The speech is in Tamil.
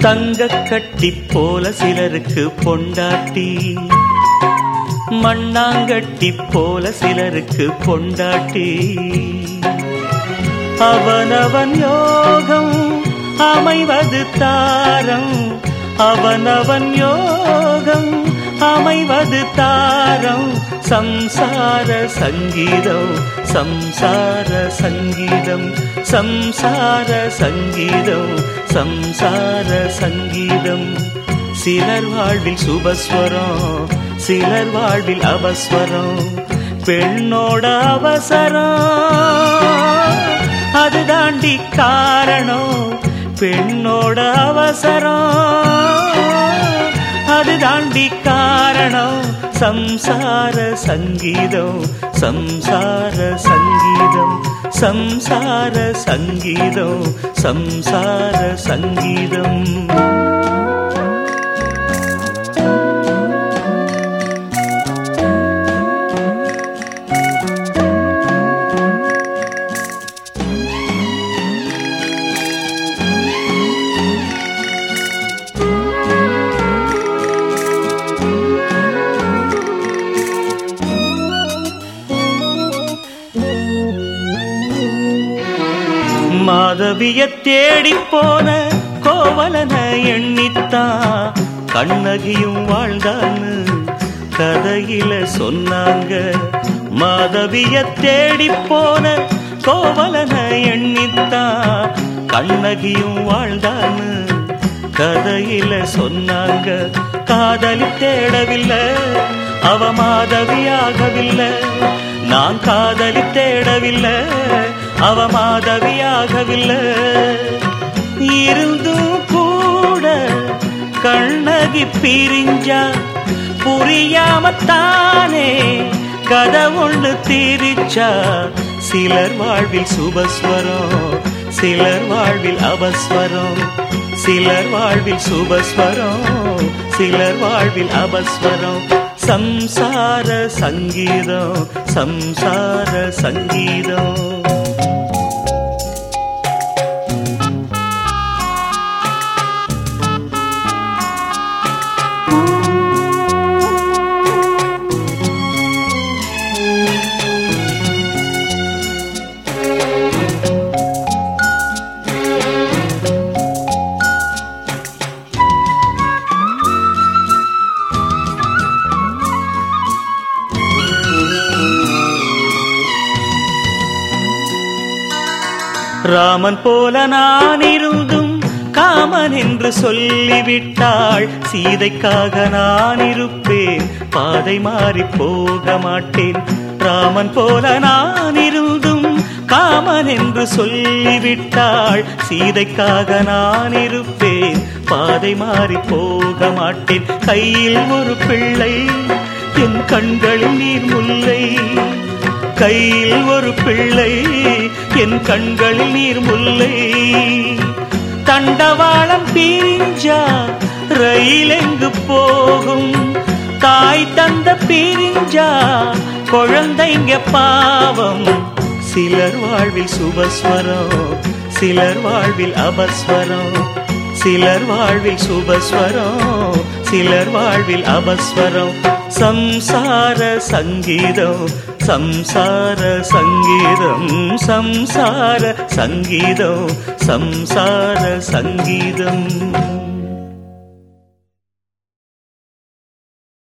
தங்கக் கட்டி போல சிலருக்கு பொண்டாட்டி, மண்ணாங்கட்டி போல சிலருக்கு பொண்டாட்டி. அவனவன் யோகம் அமைவது தாரம், அவனவன் யோகம் அமைவது தாரம். சம்சார சங்கீதம் சம்சார சங்கீதம் சம்சார சங்கீதம் சம்சார சங்கீதம். சிலர் வாழ்வில் சுபஸ்வரம், சிலர் வாழ்வில் அபஸ்வரம். பெண்ணோட அவசரம் அது தாண்டி காரணம், பெண்ணோட அவசரம் அது தாண்டி காரணம். சம்சார சங்கீதம் சம்சார சங்கீதம் சம்சார சங்கீதம் சம்சார சங்கீதம். மாதவிய தேடி போன கோவலன எண்ணித்தான் கண்ணகியும் வாழ்ந்தான்னு கதையில சொன்னாங்க. மாதவிய தேடி போன கோவலன எண்ணித்தான் கண்ணகியும் வாழ்ந்தான்னு கதையில சொன்னாங்க. காதலி தேடவில்லை அவ மாதவியாகவில்லை, நான் காதலி தேடவில்லை அவ மாதவியாகவில்லை. இருந்தும் கூட கண்ணகி பிரிஞ்சா புரியாமத்தானே கதை ஒன்று தீரிச்சா. சிலர் வாழ்வில் சுபஸ்வரம், சிலர் வாழ்வில் அபஸ்வரம். சிலர் வாழ்வில் சுபஸ்வரம், சிலர் வாழ்வில் அபஸ்வரம். சம்சார சங்கீதம் சம்சார சங்கீதம். ராமன் போல நான் இருந்தும் காமன் என்று சொல்லிவிட்டாள். சீதைக்காக நான் இருப்பேன், பாதை மாறி போக மாட்டேன். ராமன் போல நான் இருந்தும் காமன் என்று சொல்லிவிட்டாள். சீதைக்காக நான் இருப்பேன், பாதை மாறி போக மாட்டேன். கையில் ஒரு பிள்ளை என் கண்களில் நீர் முல்லை, கையில் ஒரு பிள்ளை என் கண்களில் நீர் முல்லை. தண்டவாளம் பிரிஞ்சா ரயில் எங்கு போகும், தாய் தந்த பிரிஞ்சா குழந்தைங்க பாவம். சிலர் வாழ்வில் சுபஸ்வரம், சிலர் வாழ்வில் அபஸ்வரம். சிலர் வாழ்வில் சுபஸ்வரம், சிலர் வாழ்வில் அபஸ்வரம். சம்சார சங்கீதம் சம்சார சங்கீதம் சம்சார சங்கீதம் சம்சார சங்கீதம்.